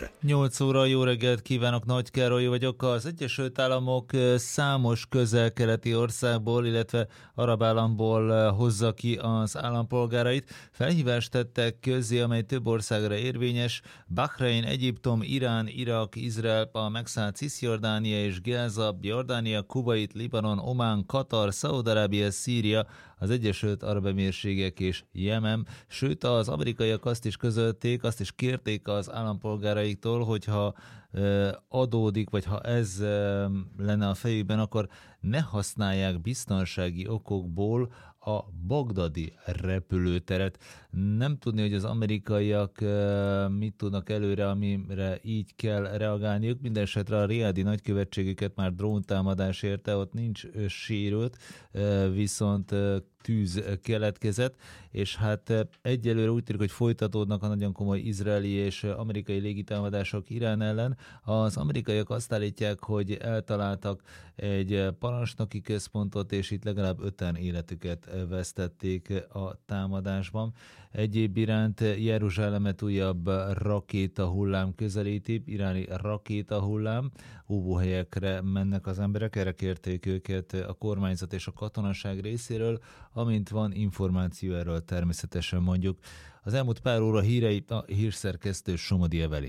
8 óra, jó reggelt kívánok, Nagy Károly vagyok. Az Egyesült Államok számos közel-keleti országból, illetve arab államból hozza ki az állampolgárait. Felhívást tettek közzé, amely több országra érvényes. Bahrein, Egyiptom, Irán, Irak, Izrael, a megszállt Cisjordánia és Gáza, Jordánia, Kuvait, Libanon, Omán, Katar, Szaúd-Arábia, Szíria, az Egyesült Arab Emírségek és Jemen. Sőt, az amerikaiak azt is közölték, azt is kérték az állampolgáraiktól, hogyha adódik, vagy ha ez lenne a fejükben, akkor ne használják biztonsági okokból a bagdadi repülőteret. Nem tudni, hogy az amerikaiak mit tudnak előre, amire így kell reagálniuk. Mindenesetre a riádi nagykövetségüket már dróntámadás érte, ott nincs sérült, viszont tűz keletkezett, és hát egyelőre úgy tűnik, hogy folytatódnak a nagyon komoly izraeli és amerikai légitámadások Irán ellen. Az amerikaiak azt állítják, hogy eltaláltak egy parancsnoki központot, és itt legalább 5-en életüket vesztették a támadásban. Egyéb iránt Jeruzsálemet újabb rakétahullám közelíti, iráni rakétahullám, óvóhelyekre mennek az emberek, erre kérték őket a kormányzat és a katonaság részéről, amint van információ erről természetesen mondjuk. Az elmúlt pár óra hírei a hírszerkesztő Somodi Evelyn.